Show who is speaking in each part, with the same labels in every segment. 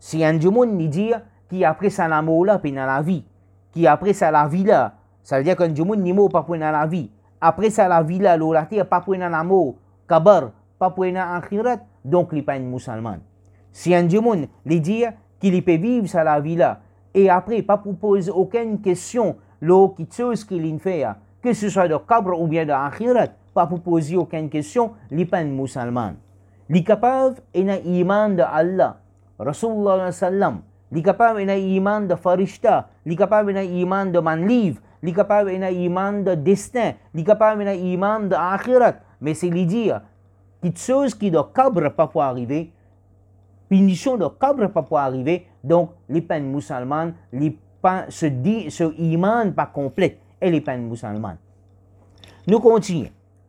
Speaker 1: Si un monde nous dit qui après ça la mort là, puis dans la vie, qui après ça la vie là, ça veut dire qu'un monde ni mort pas pour dans la vie. Après ça la vie là, la terre pas pour dans la mort, kabar pas pour dans akhirat, donc il pas un musulman. Si un monde lui dit qu'il peut vivre ça la vie là, et après pas pour poser aucune question, qui chose qu'il fait, que ce soit de kabar ou bien de akhirat, pas pour poser aucune question, il n'est pas un musulman. Il est capable d'un iman de Allah, Rasulullah sallam, il est capable d'un iman de farishta, il est capable d'un iman de man livre, il est capable d'un iman de destin, il est capable d'un iman de akhirat. Mais c'est lui dire, quelque chose qui de kabar pas pour arriver, punition de kabar pas pour arriver, donc il n'est pas un musulman, il pas ce iman pas complet, et il n'est pas un musulman. Nous continuons.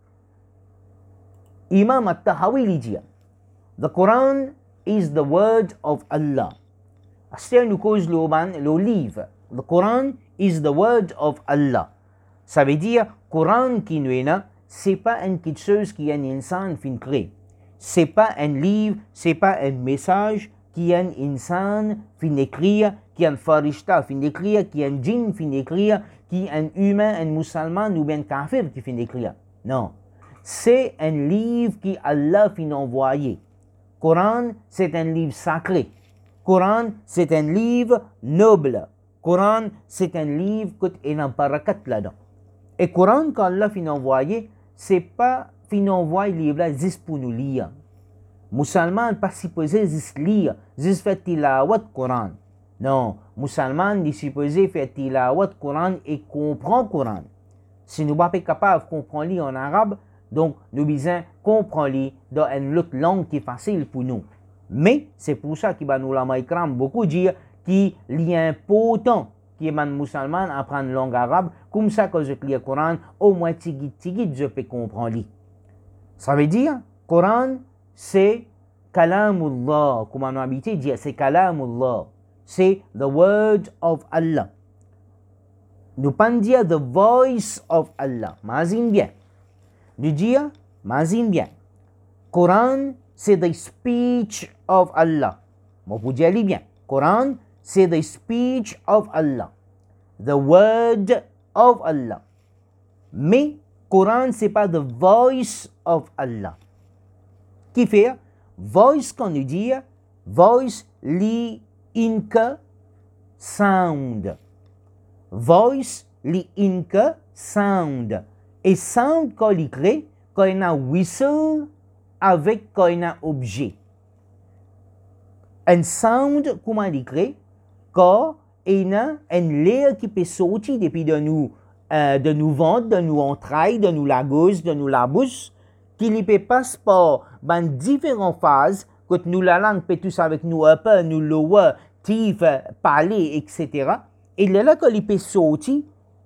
Speaker 1: Imam al-Tahawi dit, the Quran is the word of Allah. C'est nous cause le livre. The Quran is the word of Allah. Ça veut dire, Quran qui nous est là, c'est pas une quelque chose qui un insan fin créé. C'est pas un livre, c'est pas un message qui un insan fin écrire, qui un farishta fin écrire, qui un djinn fin écrire, qui un humain, un musulman ou bien kafir qui fin écrire. Non. C'est un livre qui Allah fin envoyé. Coran, c'est un livre sacré. Coran, c'est un livre noble. Coran, c'est un livre qui est en barakat là-dedans. Et Coran, quand Allah fin envoyé, c'est pas fin envoyé livre là juste pour nous lire. Musulman pas supposé juste lire, juste faire tilawat Coran. Non, musulman est supposé faire tilawat Coran et comprendre Coran. Si nous ne sommes pas capables de comprendre en arabe, donc nous besoin comprendre dans une autre langue qui est facile pour nous. Mais c'est pour ça que nous l'avons écrit beaucoup dire qu'il est important que les musulmans apprennent la langue arabe, comme ça quand je lis le Coran, au moins tigit je peux comprendre. Ça veut dire, Coran c'est Kalamullah, comme on a habitué dire, c'est Kalamullah, c'est the word of Allah. Nous pas dire the voice of Allah, mazin bien. Nous dire, mazin bien. Coran, c'est the speech of Allah. Moi, vous dire bien. Coran, c'est the speech of Allah. The word of Allah. Mais, Coran, c'est pas the voice of Allah. Qui fait? Voice, quand nous dit, voice, li inka sound. Voice, li inka sound. Et sound, quand il crée, quand il y a un whistle, avec quand il y a un objet. Un sound, comment il crée, quand il y a un l'air qui peut sortir depuis de nous ventre, de nous entrailles, de nous la gauche, de nous la bouche, qui peut passer par différentes phases, que nous la langue peut tous avec nous upper, nous lower, teeth, parler, etc. Et là, quand il peut sortir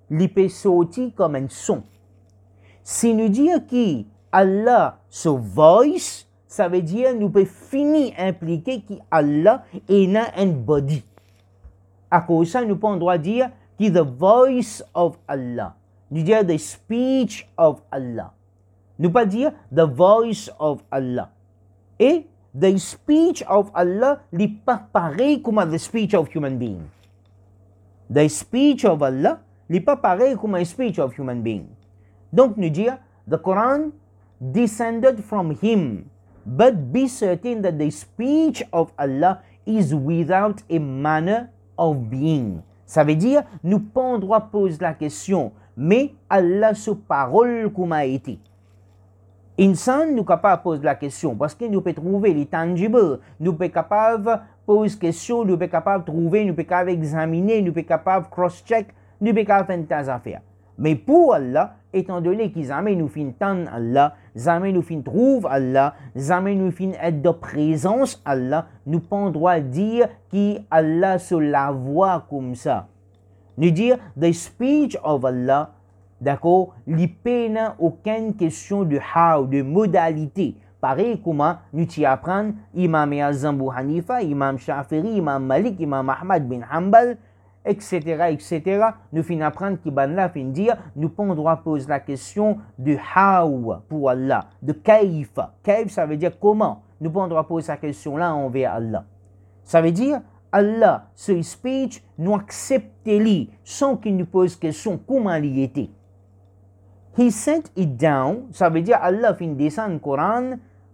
Speaker 1: comme un son. Si nous disons que Allah se voice, ça veut dire nous peut finir impliquer que Allah est un body. À cause de ça, nous pouvons droit dire que the voice of Allah. Nous dire the speech of Allah. Nous pas dire the voice of Allah. Et the speech of Allah n'est pas pareil comme the speech of human being. The speech of Allah n'est pas pareil comme the speech of human being. Donc nous dire, the Quran descended from him, but be certain that the speech of Allah is without a manner of being. Ça veut dire, nous pas droit poser la question, mais Allah sa parole comme a été. Insan nous capable poser la question parce que nous peut trouver les tangibles, nous peut capable poser question, nous peut capable trouver, nous peut capable examiner, nous peut capable cross-check, nous peut capable faire des affaires. Mais pour Allah, étant donné qu'ils jamais nous fin tant Allah, jamais nous fin trouve Allah, jamais nous fin être de présence Allah, nous pas droit dire qu'Allah se la voit comme ça. Nous dire the speech of Allah, d'accord, il n'y a aucune question de how, de modalité. Pareil comment nous t'y apprenons Imam Azam Abu Hanifa, Imam Shafi'i, Imam Malik, Imam Ahmad bin Hanbal, etc., etc. Nous finissons apprendre qui là fin dire, nous pouvons droit poser la question de how pour Allah, de kaif. Kaif, ça veut dire comment. Nous pouvons droit poser la question là envers Allah. Ça veut dire, Allah, ce speech, nous accepte-les sans qu'il nous pose question comment il était. He sent it down, ça veut dire Allah fin descendre le Coran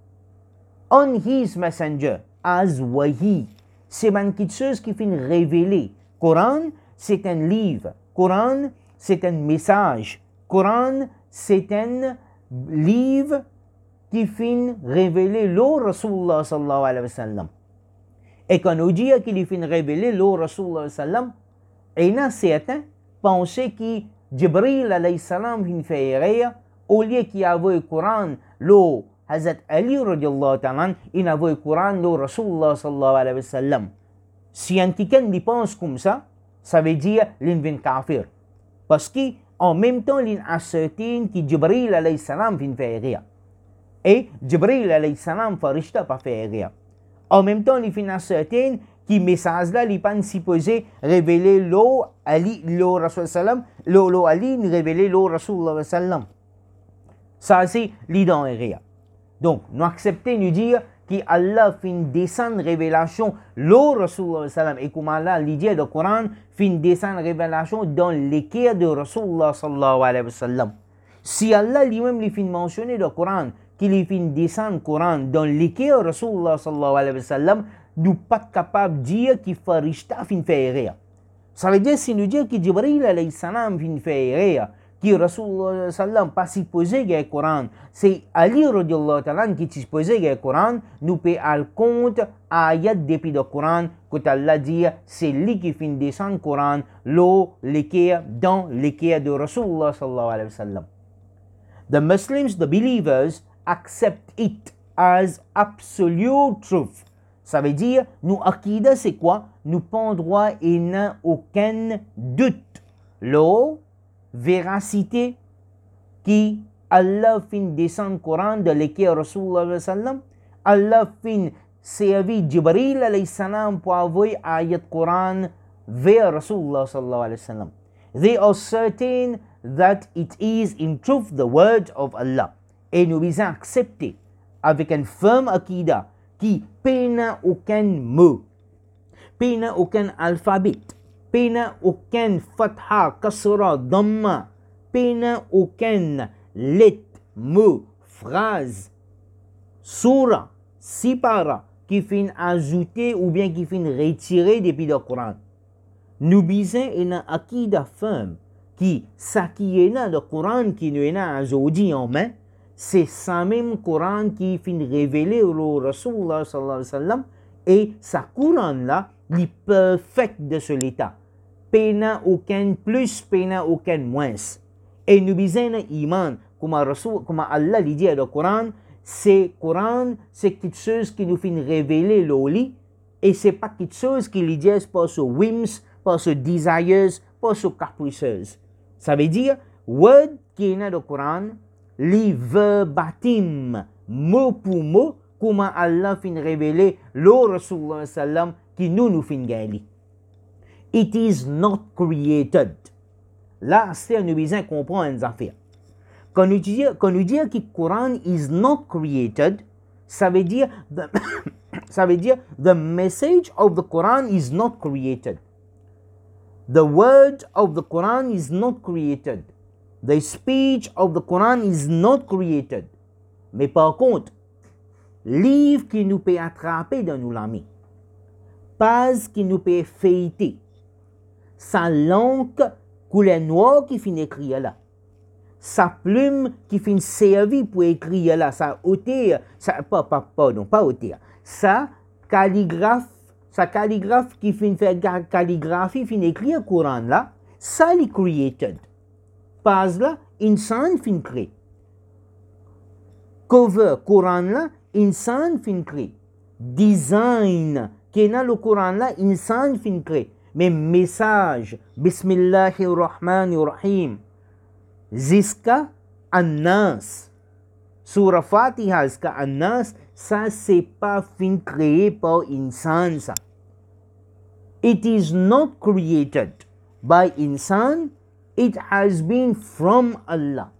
Speaker 1: on his messenger as wahi. C'est quelque chose qui fait révéler. Coran, c'est un livre. Coran, c'est un message. Coran, c'est un livre qui fait révéler le Rasulullah sallallahu alayhi wa sallam. Et quand on dit qu'il fait révéler le Rasulullah sallam, il y a certains pensaient que Jibril alayhi salam vient faire au lieu qu'il y avait le Coran, le Hazrat Ali radiallahu ta'ala, il y avait le Coran, le Rasulullah sallallahu alayhi wa sallam. Si un quelqu'un pense comme ça veut dire qu'il vient kafir. Parce qu'en même temps, il ascertine que Jibril alayhi salam vient faire. Et Jibril alayhi salam farishta pas faire. En même temps, il fait ascertine que le message là, il pas supposé révéler le Ali, le Rasul sallam, le Ali, révéler le Rasulullah sallam. Ça, c'est l'idée. Donc, nous acceptons de dire que Allah fait descendre révélation le Rasulullah sallam et comme Allah l'idée du Coran fait descendre révélation dans l'équerre de Rasulullah sallallahu alayhi wa sallam. Si Allah lui-même lui fait mentionner le Coran qu'il fait descendre le Coran dans l'équerre de Rasulullah sallallahu alayhi wa sallam, nous ne sommes pas capables de dire qu'il fait rishta fin faire. Ça veut dire si nous disons que Jibril alayhi salam fin faire, que Rasulullah sallam pas supposé le Coran, c'est Ali radiallahu ta'ala qui supposé le Coran, nous pouvons aller compte ayat depuis le Coran que Allah dit c'est lui qui fait descendre le Coran l'équerre dans l'équerre de Rasulullah sallallahu alayhi wa sallam. The Muslims, the believers, accept it as absolute truth. Ça veut dire, nous akida c'est quoi? Nous pas droit et n'a aucun doute. La véracité qui Allah fin descendre le Coran de l'équerre Rasulullah sallam, Allah fin servi Jibril alayhi salam pour envoyer ayat Coran vers Rasulullah sallallahu alayhi wa sallam. They are certain that it is in truth the word of Allah. Et nous devons accepter avec un ferme akida qui n'a aucun mot, n'a aucun alphabet, n'a aucun fatha, kasra, dhamma, n'a aucun lettre, mot, phrase, surah, sipara qui fait ajouter ou bien qui fait retirer depuis le Coran. Nous devons une akida ferme qui s'acquiert dans le Coran qui nous est aujourd'hui en main, c'est ce même Coran qui fait révéler au Rasulullah sallallahu alayhi wa sallam et ce Coran-là, il est parfait de ce l'état. N'a aucun plus, n'a aucun moins. Et nous avons un iman, comme Allah dit dans le Coran, c'est quelque chose qui nous fait révéler l'oli et c'est pas quelque chose qui lui dit par ce whims, par ce desires, par ce caprices. Ça veut dire, word qui est dans le Coran, les verbatim, mot pour mot, comment Allah fait révéler le Rasulullah sallam qui nous fait gagner. It is not created. Là, c'est nous besoin comprendre une affaire. Quand nous disons que le Coran is not created, ça veut dire the message of the Quran is not created. The word of the Quran is not created. The speech of the Quran is not created. Mais par contre, livre qui nous peut attraper dans nos lamis, page qui nous peut feuilleter, sa langue couleur noire qui finit écrire là, sa plume qui finit servir pour écrire là, sa hauteur, pas hauteur, sa calligraphe qui finit faire calligraphie, finit écrire Coran là, ça li created. Page là, insan fin créé. Cover Coran là, insan fin créé. Design qui est dans le Coran là, insan fin créé. Mais message, Bismillahirrahmanirrahim, jusqu'à An-Nas. Surah Fatiha jusqu'à An-Nas, ça c'est pas fin créé par insan ça. It is not created by insan. It has been from Allah.